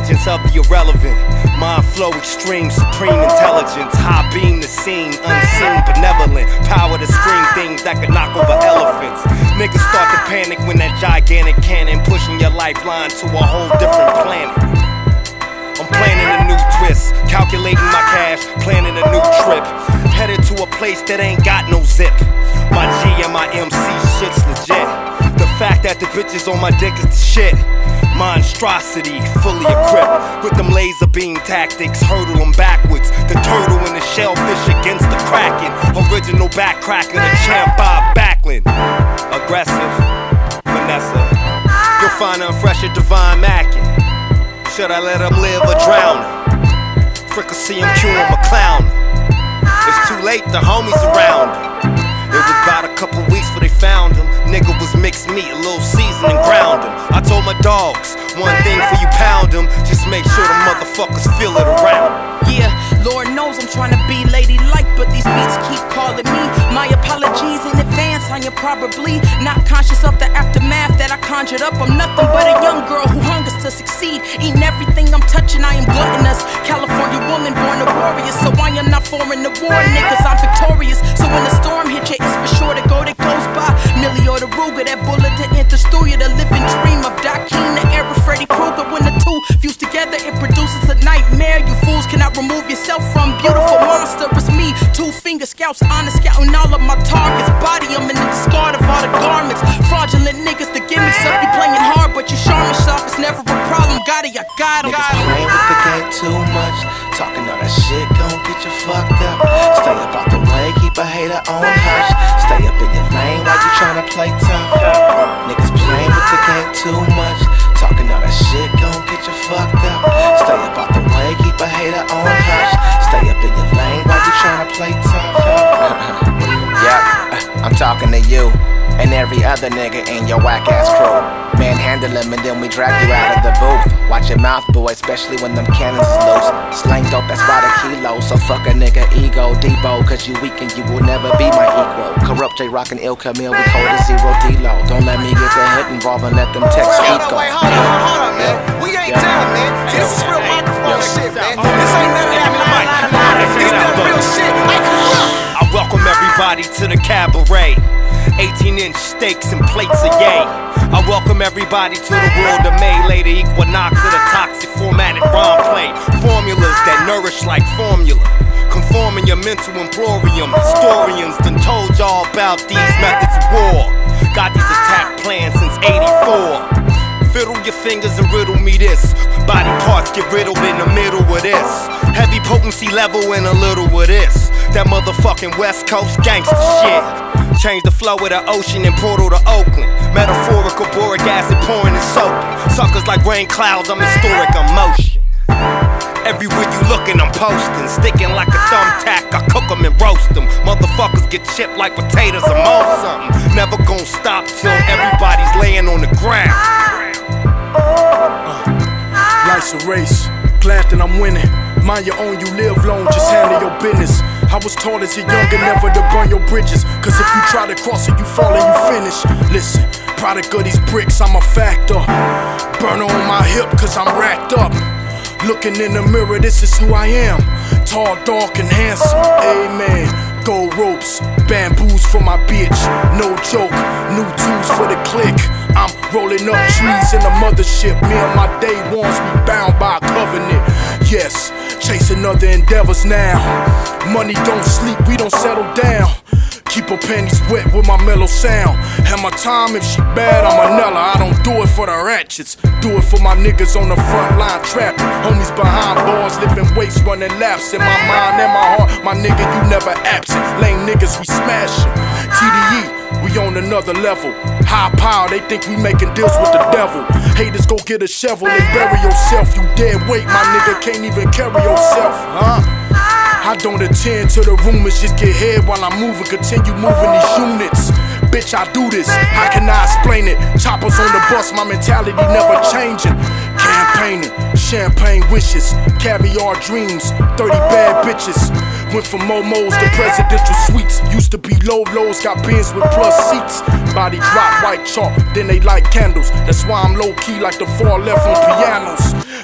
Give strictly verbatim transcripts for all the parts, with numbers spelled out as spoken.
intelligence of the irrelevant. Mind flow extreme, supreme intelligence. High beam the scene, unseen, benevolent. Power to scream things that could knock over elephants. Niggas start to panic when that gigantic cannon pushing your lifeline to a whole different planet. I'm planning a new twist, calculating my cash, planning a new trip. Headed to a place that ain't got no zip. My G and my M C shit's legit. The fact that the bitches on my dick is the shit. Monstrosity, fully equipped with them laser beam tactics. Hurdle them backwards. The turtle and the shellfish against the kraken. Original backcracker, the champ Bob Backlund. Aggressive, Vanessa. You'll find her fresh at Divine Mackin. Should I let him live or drown him? Fricassee him, cue him, a clown. It's too late, the homies around him. It was about a couple weeks before they found him. Nigga was mixed meat, a little seasoning, ground him. I told my dogs, one thing for you pound him, just make sure the motherfuckers feel it around. Yeah, Lord knows I'm trying to be ladylike, but these beats keep calling me. My apologies in advance, I am probably not conscious of the aftermath that I conjured up. I'm nothing but a young girl who hungers to succeed. Eating everything I'm touching, I am gluttonous. California woman born a warrior, so I am not foreign to war, niggas, I'm victorious. So when the storm hits you, it's for sure to go that goes by. Millie or the Ruger, that bullet to enter through you. The living dream of Doc King, the era Freddy Krueger. When the two fuse together, it produces a nightmare. You fools cannot remove yourself from beautiful monster. It's me, two finger scouts, honest scouting all of my targets. Body them in the discard of all the garments. Fraudulent niggas, the gimmicks up. You playing hard, but you charming sharp. It's never a problem. Got it, I got em. Niggas playing with the game too much. Talking all that shit gon' get you fucked up. Stay up out the way, keep a hater on hush. Stay up in your lane while you tryna play tough. Niggas playing with the game too much. Talking all that shit gon' get you fucked up. Stay up out the way, keep a hater on hush. Stay up in your lane while you tryna play tough. Yep, I'm talking to you and every other nigga in your whack ass crew. Manhandle him and then we drag you out of the booth. Watch your mouth, boy, especially when them cannons is loose. Slang dope, that's by the kilo. So fuck a nigga ego, Debo, cause you weak and you will never be my equal. Corrupt J Rock and Ill Camille, we code a zero D-Lo. Don't let me get the hood involved and let them text Hold eco. up, wait, hold up, hold up, man. We ain't Yeah. done, man. This is real microphone shit, man. This ain't none of that line, line, line. This that real shit. Like, I welcome everybody to the cabaret. eighteen inch steaks and plates of yay. I welcome everybody to the world of Melee, the equinox of the toxic formatted rhyme play. Formulas that nourish like formula. Conforming your mental emporium. Historians done told y'all about these methods of war. Got these attack plans since eighty-four. Fiddle your fingers and riddle me this. Body parts get riddled in the middle of this. Heavy potency level and a little of this. That motherfucking West Coast gangsta shit. Change the flow of the ocean and portal to Oakland. Metaphorical boric acid pouring and soaking. Suckers like rain clouds, I'm historic emotion. Everywhere you looking, I'm posting. Sticking like a thumbtack, I cook them and roast them. Motherfuckers get chipped like potatoes or mold something. Never gon' stop till everybody's laying on the ground. Uh, life's a race, glad that I'm winning. Mind your own, you live long, just handle your business. I was taught as a youngin' never to burn your bridges. Cause if you try to cross it, you fall and you finish. Listen, product of these bricks, I'm a factor. Burner on my hip, cause I'm racked up. Looking in the mirror, this is who I am. Tall, dark, and handsome, amen. Gold ropes, bamboos for my bitch. No joke, new tools for the click. I'm rolling up trees in the mothership. Me and my day ones, we bound by a covenant. Yes, chasing other endeavors now. Money don't sleep, we don't settle down. Keep her panties wet with my mellow sound. Have my time, if she bad, I'm a Nella. I don't do it for the ratchets. Do it for my niggas on the front line trapping. Homies behind bars, lifting weights, running laps. In my mind and my heart, my nigga, you never absent. Lame niggas, we smashing. T D E, we on another level. High power, they think we making deals with the devil. Haters, go get a shovel and bury yourself. You dead weight, my nigga, can't even carry yourself, huh? I don't attend to the rumors, just get head while I'm moving, continue moving these units. Bitch, I do this, how can I explain it? Choppers on the bus, my mentality never changing. Campaigning, champagne wishes, caviar dreams, thirty bad bitches. Went from Momos to presidential suites. Used to be low lows, got bins with plus seats. Body drop white chalk, then they light candles. That's why I'm low key like the far left on pianos.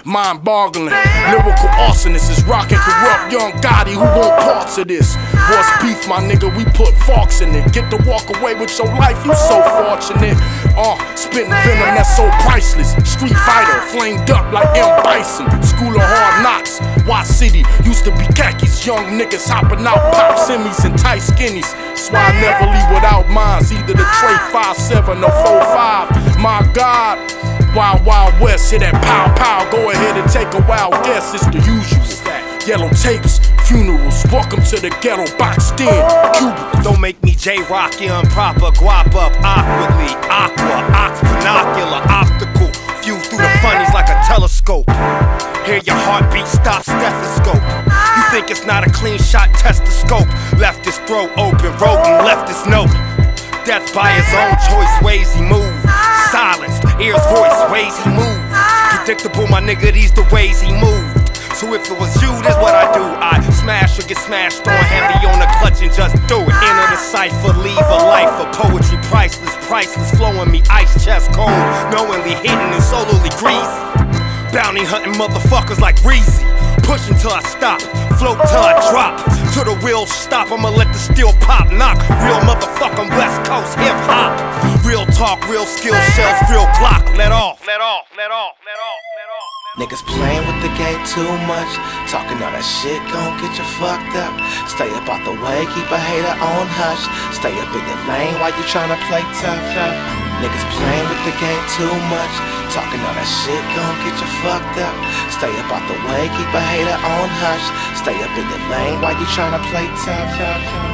mind boggling. Lyrical arsonist is rockin' corrupt young Gotti who want parts of this. What's beef, my nigga? We put forks in it. Get to walk away with your life, you so fortunate. Uh, spittin' venom that's so priceless. Street fighter, flamed up like M. Bison. School of hard knocks, Y City used to be khakis. Young niggas hopping out pop semis and tight skinnies. So I never leave without mines, either the tray five seven or four five. My God, Wild Wild West, hear that pow pow. Go ahead and take a wild guess, it's the usual. Yellow tapes, funerals, welcome to the ghetto, boxed in, cubicles. Don't make me J-Rock you improper, guap up awkwardly. Aqua, ox, binocular, optical. View through the funnies like a telescope. Hear your heartbeat, stop stethoscope. You think it's not a clean shot, test the scope. Left his throat open, wrote and left his note. Death by his own choice, ways he moved. Silenced, ears, voice, ways he moved. Predictable, my nigga, these the ways he moved. So if it was you, this what I do. I smash or get smashed on, heavy on the clutch and just do it. Enter the cipher, leave a life of poetry, priceless, priceless, flowing me ice chest cold, knowingly hitting and solely greasy. Bounty hunting motherfuckers like Reezy. Push until I stop, float till I drop. Till the wheels stop, I'ma let the steel pop. Knock, real motherfucking West Coast hip hop. Real talk, real skill shells, real clock. Let off, let off, let off, let off, let off. Niggas playing with the game too much. Talking all that shit gon' get you fucked up. Stay up out the way, keep a hater on hush. Stay up in your lane while you tryna play tough. Niggas playing with the game too much. Talking all that shit gon' get you fucked up. Stay up out the way, keep a hater on hush. Stay up in your lane while you tryna play tough.